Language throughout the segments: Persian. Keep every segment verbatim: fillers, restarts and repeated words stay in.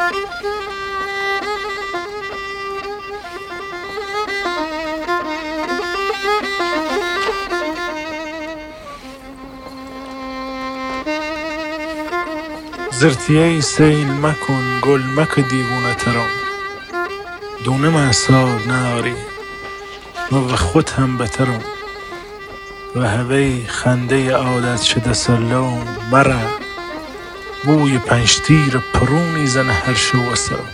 زرتیه سیل مکن گل مک دیوونه ترم دونه محساب ناری و خود هم بترم و هوی خنده عادت شده سلام مرا بوی پنجتیر پرونی زن هر شو و سرم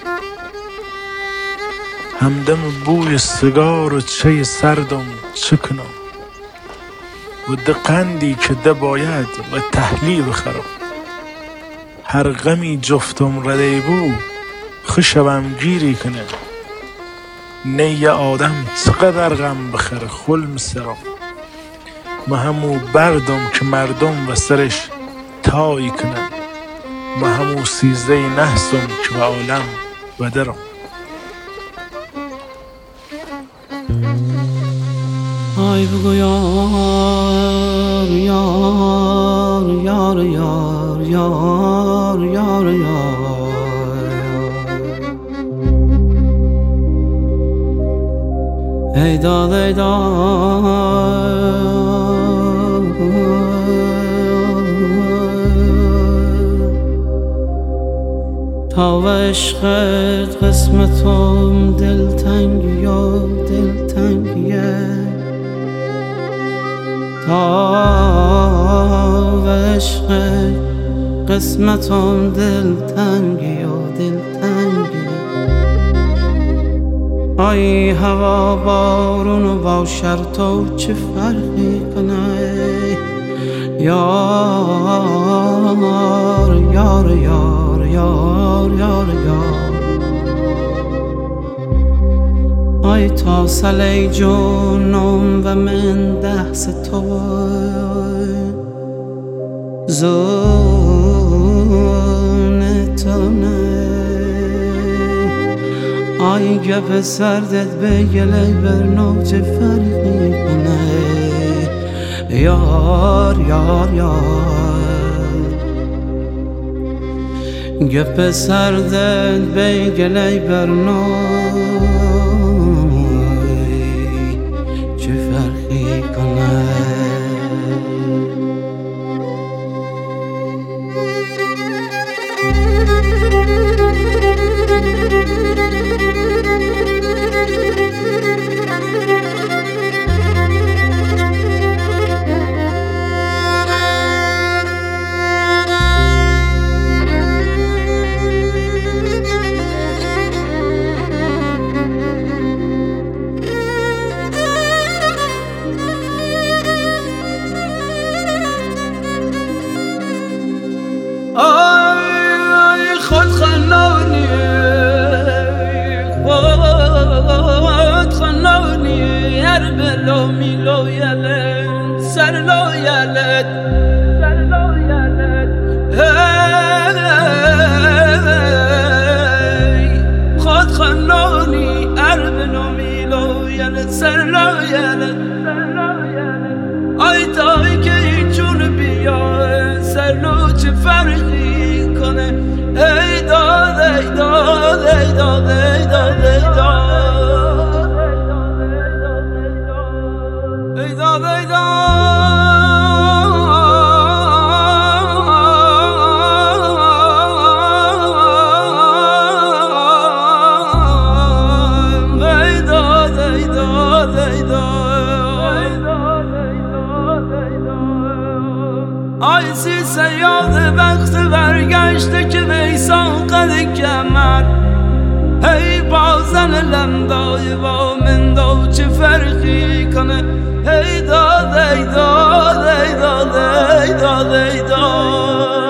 همدم بوی سیگار و چای سردم چکنم و دقندی که ده باید و تحلیل بخرم هر غمی جفتم رده بو خوشم گیری کنه نه یه آدم چقدر غم بخره خلم سرم ما همو بردم که مردم و سرش تایی کنن ما همو سیزده نحسم که به عالم بدرم آی بگو یار یار یار یار یار یار یار ای داد ای داد تا و عشقت قسمتم دلتنگی یا دلتنگیه تا و عشقت قسمتم دلتنگی یا دلتنگی آی هوا بارون و با شرطو چه فرقی کنه یار یار یار یار یار یار آی تا سلی جونم و من دست تو زون تو نه آی گپ سردت به گلی برنو چه فرقی کنه یار یار یار گپ سردت به گلی برنو چه فرقی کنه آی خود خنانی خود خنانی هر بلو میلو یلت سر لو یلت سر لو یلت خود خنانی هر بلو میلو یلت سر لو یلت آی تایی که چون بیا سر لو چه فرقی کنه ای داد ای داد ای داد ای داد ای داد ای داد ای آی سی سیاد وقت برگشته که ویسان قد کمر هی بازن لندای با من دو چه فرقی کنه ای داد ای داد ای داد ای داد ای داد